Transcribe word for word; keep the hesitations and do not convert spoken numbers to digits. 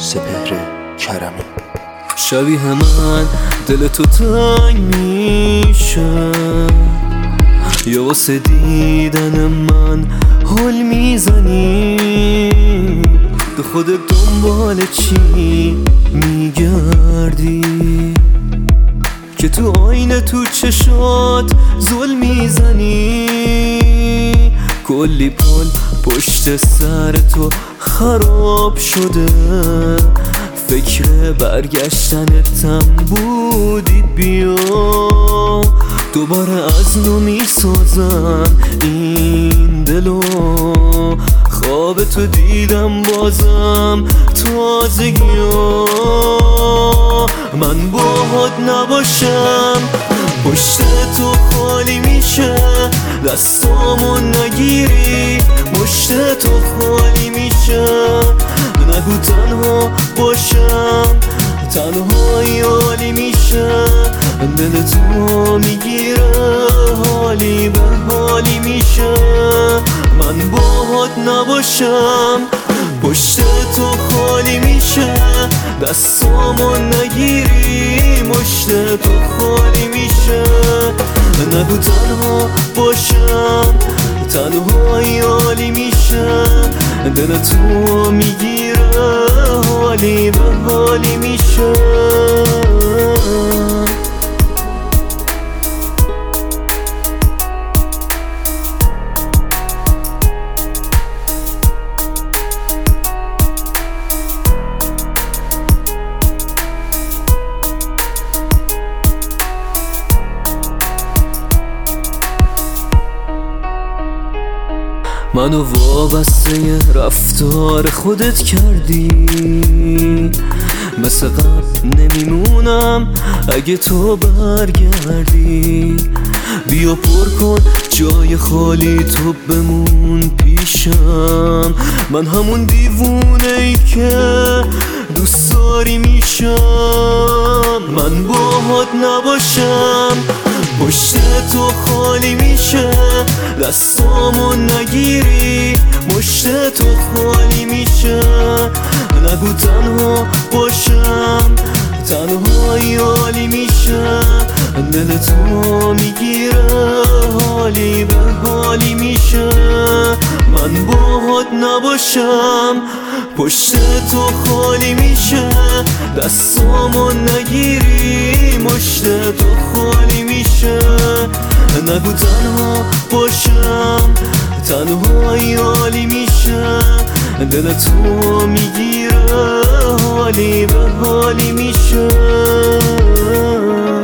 سپهر کرمی. شبیه من دل تو تنگ میشه، یا واسه دیدن من حال میزنی، تو خودت دنبال چی میگردی که تو آینه تو چشات زل میزنی؟ کلی پل پشت سر تو خراب شده، فکر برگشتنتم بودی، بیا دوباره از نو میسازم این دلو. خواب تو دیدم بازم تازگیو، من باهات نباشم پشت تو خالی میشه، دستامو نگیری مشت تو خالی میشه. نگو تنها باشم، تنهایی عالی میشه، دل تو میگیره حالی به حالی میشه. من باهات نباشم پشت تو خالی میشه، دستامو نگیری مشت تو خالی میشه. نگو تنها باشم، تنهایی عالی میشه، دل تو میگیره حالی به حالی میشه. منو وابسته رفتار خودت کردی، مثل قبل نمیمونم اگه تو برگردی. بیا پر کن جای خالی، تو بمون پیشم، من همون دیوونه ای که دوست داری میشم. من باهات نباشم پشت تو خالی میشه، دستامو نگیری مشت تو خالی میشه. نگو تنها باشم، تنهایی عالی میشه، دل تو میگیره حالی به حالی میشه. من باهات نباشم پشت تو خالی میشه، دستامو نگیری مشت تو خالی میشه. نگو تنها باشم، تنهایی عالی میشه، دل تو میگیره حالی به حالی میشه.